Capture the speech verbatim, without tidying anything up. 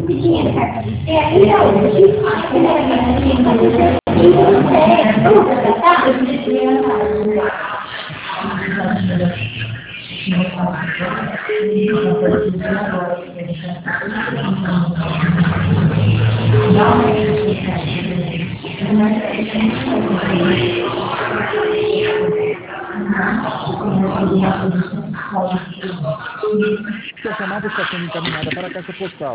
Sua chamada está sendo encaminhada para a caixa postal.